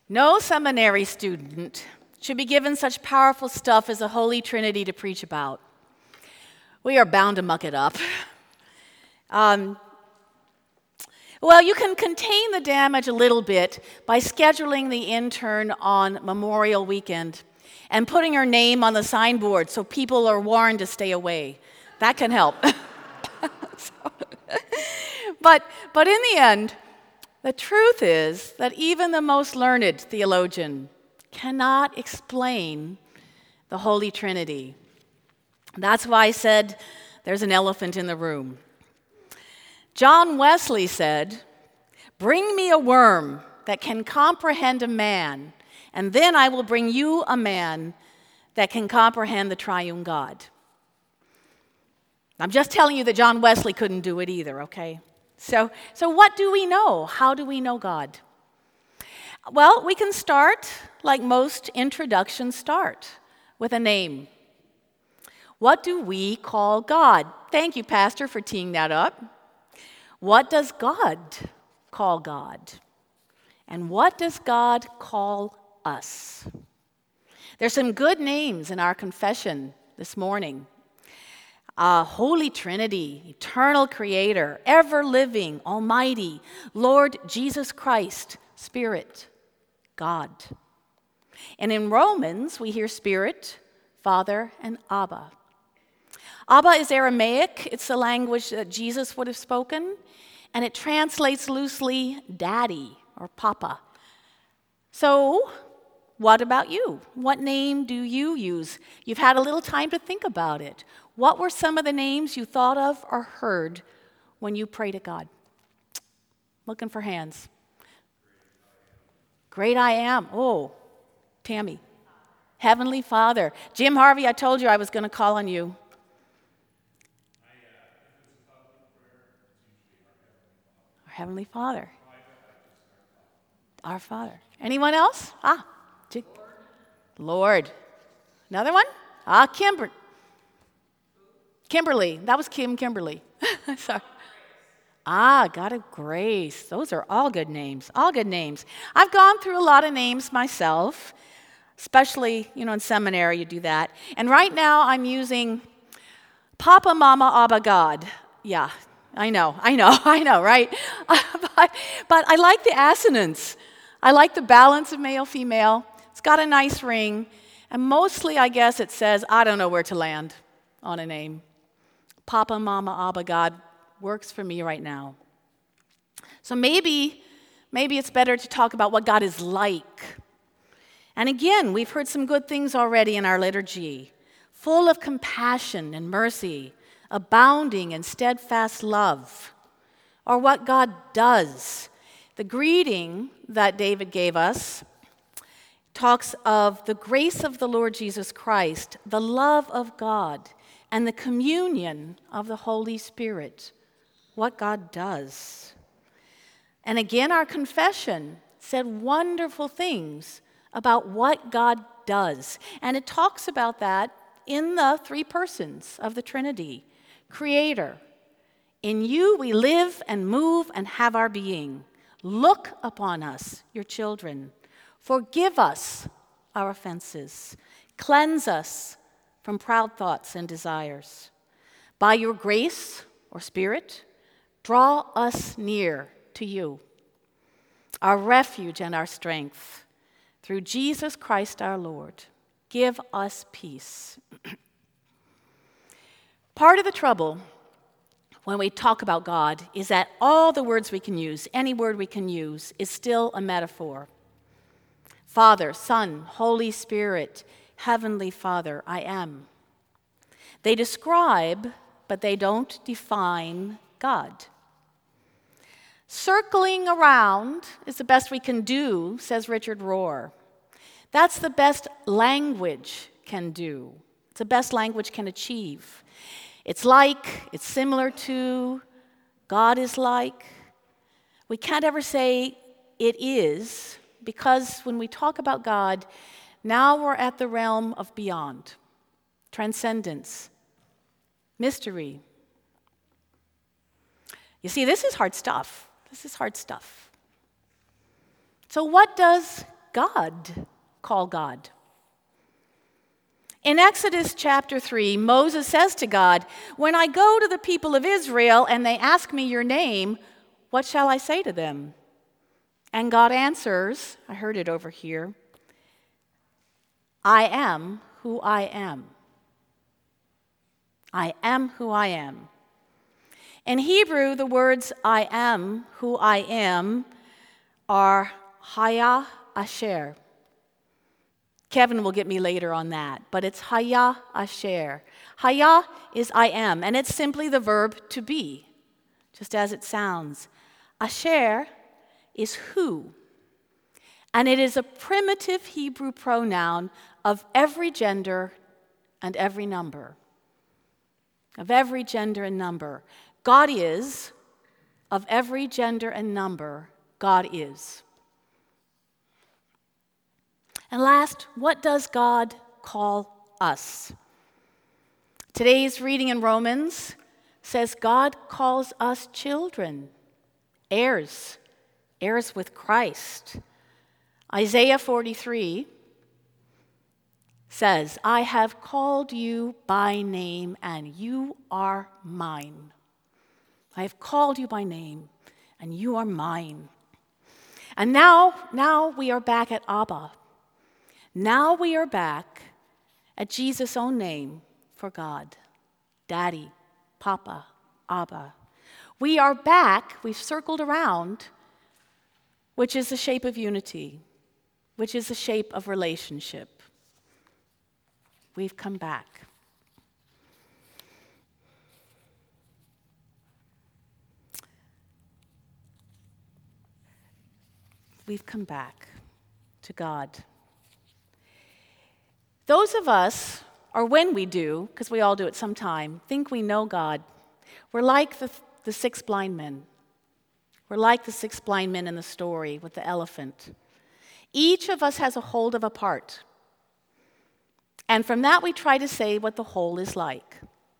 No seminary student should be given such powerful stuff as the Holy Trinity to preach about. We are bound to muck it up. Well, you can contain the damage a little bit by scheduling the intern on Memorial Weekend and putting her name on the signboard so people are warned to stay away. That can help. But in the end, the truth is that even the most learned theologian cannot explain the Holy Trinity. That's why I said there's an elephant in the room. John Wesley said, "Bring me a worm that can comprehend a man, and then I will bring you a man that can comprehend the triune God." I'm just telling you that John Wesley couldn't do it either, okay? So what do we know? How do we know God? Well, we can start like most introductions start, with a name. What do we call God? Thank you, Pastor, for teeing that up. What does God call God? And what does God call us? There's some good names in our confession this morning. Holy Trinity, eternal Creator, ever-living, almighty, Lord Jesus Christ, Spirit, God. And in Romans, we hear Spirit, Father, and Abba. Abba is Aramaic. It's the language that Jesus would have spoken, and it translates loosely Daddy or Papa. So, what about you? What name do you use? You've had a little time to think about it. What were some of the names you thought of or heard when you pray to God? Looking for hands. Great I Am. Oh, Tammy. Heavenly Father. Jim Harvey, I told you I was going to call on you. Our Heavenly Father. Our Father. Anyone else? Lord. Another one? Kimberly. That was Kimberly. Sorry. God of Grace. Those are all good names. All good names. I've gone through a lot of names myself, especially, in seminary, you do that. And right now I'm using Papa, Mama, Abba, God. Yeah, I know, right? But I like the assonance. I like the balance of male, female. It's got a nice ring. And mostly, I guess, it says, I don't know where to land on a name. Papa, Mama, Abba, God works for me right now. So maybe it's better to talk about what God is like. And again, we've heard some good things already in our liturgy. Full of compassion and mercy, abounding in steadfast love. Or what God does. The greeting that David gave us talks of the grace of the Lord Jesus Christ, the love of God, and the communion of the Holy Spirit. What God does. And again, our confession said wonderful things about what God does. And it talks about that in the three persons of the Trinity. Creator. In you we live and move and have our being. Look upon us, your children. Forgive us our offenses. Cleanse us from proud thoughts and desires. By your grace or Spirit, draw us near to you, our refuge and our strength. Through Jesus Christ our Lord, give us peace. Part of the trouble when we talk about God is that all the words we can use, any word we can use, is still a metaphor. Father, Son, Holy Spirit, Heavenly Father, I am. They describe, but they don't define God. Circling around is the best we can do, says Richard Rohr. That's the best language can do. It's the best language can achieve. It's similar to, God is like. We can't ever say it is, because when we talk about God, now we're at the realm of beyond, transcendence, mystery. You see, this is hard stuff. So what does God call God? In Exodus chapter 3, Moses says to God, "When I go to the people of Israel and they ask me your name, what shall I say to them?" And God answers, I heard it over here, "I am who I am." I am who I am. In Hebrew, the words "I am who I am" are Haya Asher. Kevin will get me later on that, but it's Haya Asher. Haya is I am, and it's simply the verb to be, just as it sounds. Asher is who, and it is a primitive Hebrew pronoun of every gender and every number. Of every gender and number. God is, of every gender and number, God is. And last, what does God call us? Today's reading in Romans says God calls us children, heirs, heirs with Christ. Isaiah 43 says, "I have called you by name, and you are mine." I have called you by name, and you are mine. And now we are back at Abba. Now we are back at Jesus' own name for God. Daddy, Papa, Abba. We are back, we've circled around, which is the shape of unity, which is the shape of relationship. We've come back. We've come back to God. Those of us, or when we do, because we all do it sometime, think we know God. We're like the 6 blind men. We're like the 6 blind men in the story with the elephant. Each of us has a hold of a part. And from that, we try to say what the whole is like.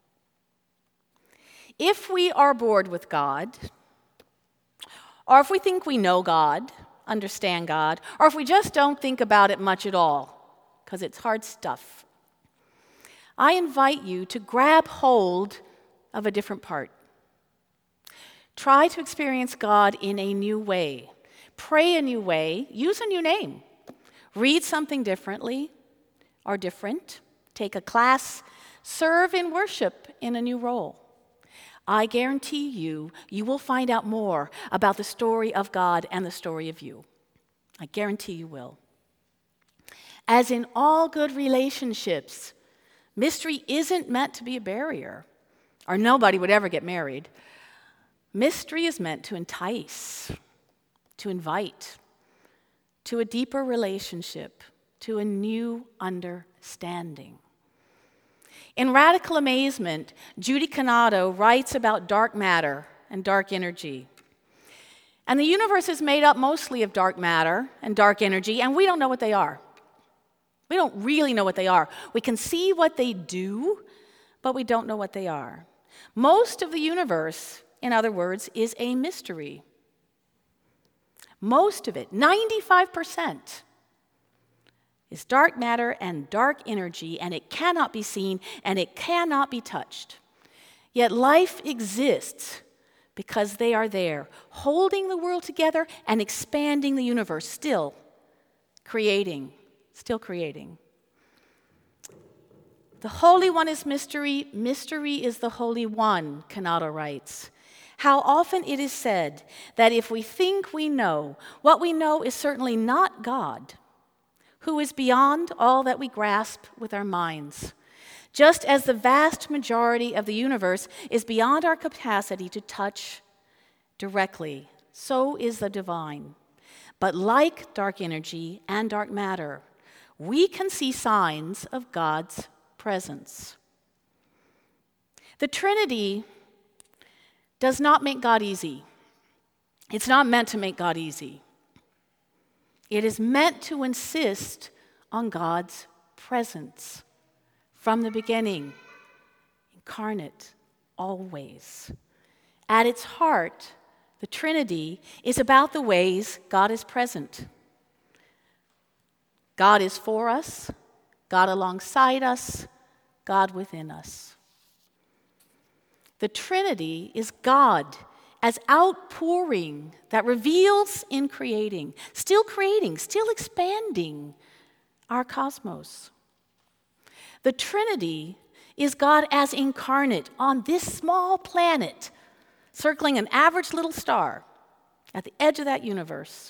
If we are bored with God, or if we think we know God, understand God, or if we just don't think about it much at all, because it's hard stuff, I invite you to grab hold of a different part. Try to experience God in a new way. Pray a new way. Use a new name. Read something differently. Are different, take a class, serve in worship in a new role. I guarantee you will find out more about the story of God and the story of you. I guarantee you will. As in all good relationships, mystery isn't meant to be a barrier, or nobody would ever get married. Mystery is meant to entice, to invite, to a deeper relationship, to a new understanding. In Radical Amazement, Judy Canado writes about dark matter and dark energy. And the universe is made up mostly of dark matter and dark energy, and we don't know what they are. We don't really know what they are. We can see what they do, but we don't know what they are. Most of the universe, in other words, is a mystery. Most of it, 95%. Is dark matter and dark energy, and it cannot be seen and it cannot be touched. Yet life exists because they are there, holding the world together and expanding the universe, still creating. The Holy One is mystery, mystery is the Holy One, Canado writes. How often it is said that if we think we know, what we know is certainly not God, who is beyond all that we grasp with our minds. Just as the vast majority of the universe is beyond our capacity to touch directly, so is the divine. But like dark energy and dark matter, we can see signs of God's presence. The Trinity does not make God easy. It's not meant to make God easy. It is meant to insist on God's presence from the beginning, incarnate, always. At its heart, the Trinity is about the ways God is present. God is for us, God alongside us, God within us. The Trinity is God as outpouring that reveals in creating, still expanding our cosmos. The Trinity is God as incarnate on this small planet, circling an average little star at the edge of that universe.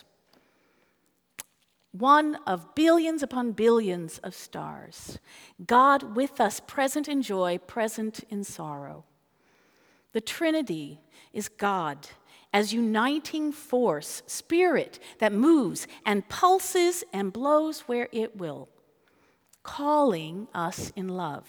One of billions upon billions of stars. God with us, present in joy, present in sorrow. The Trinity is God as uniting force, spirit that moves and pulses and blows where it will, calling us in love.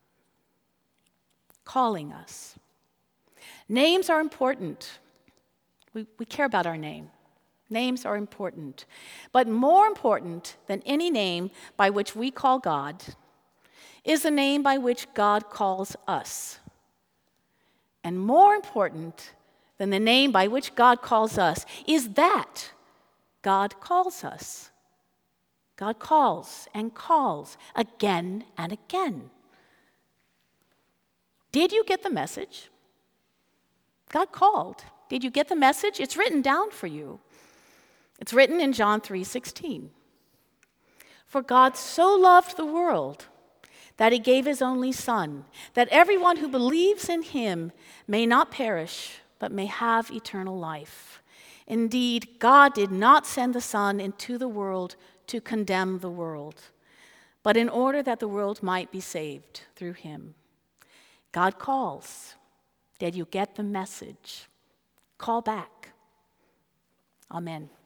Calling us. Names are important. We care about our name. Names are important. But more important than any name by which we call God is the name by which God calls us. And more important than the name by which God calls us is that God calls us. God calls and calls again and again. Did you get the message? God called. Did you get the message? It's written down for you. It's written in John 3:16. For God so loved the world that he gave his only Son, that everyone who believes in him may not perish, but may have eternal life. Indeed, God did not send the Son into the world to condemn the world, but in order that the world might be saved through him. God calls. Did you get the message? Call back. Amen.